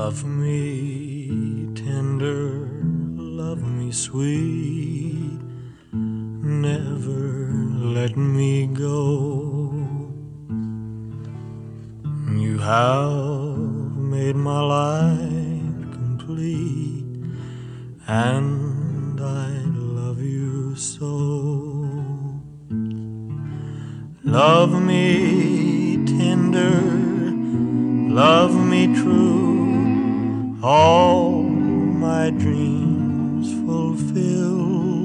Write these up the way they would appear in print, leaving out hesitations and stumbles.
Love me tender, love me sweet, never let me go. You have made my life complete, and I love you so. Love me tender, love me true, all my dreams fulfill.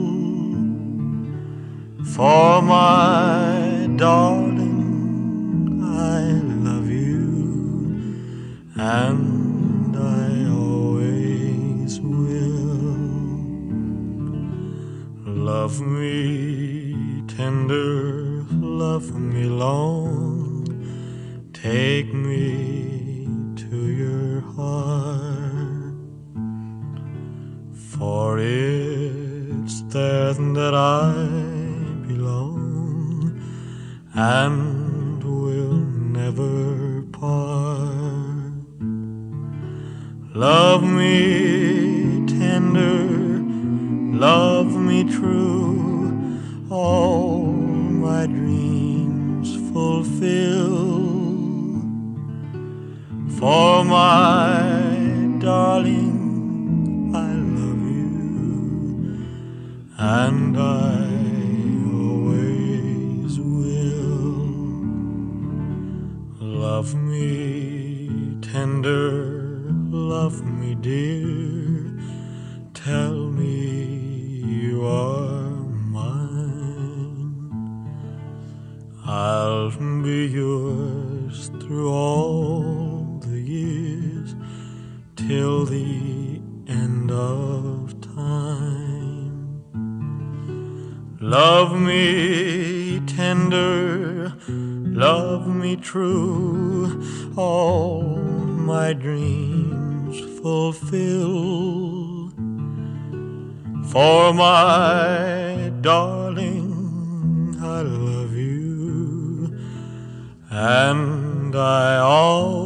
For my darling, I love you, and I always will. Love me tender, love me long, take me to your heart, for it's there that I belong and will never part. Love me tender, love me true, all my dreams fulfill. For my darling, I love you, and I always will. Love me tender, love me dear, tell me you are mine. I'll be yours through all the years, till the end of time. Love me tender, love me true, all my dreams fulfill. For my darling, I love you, and I always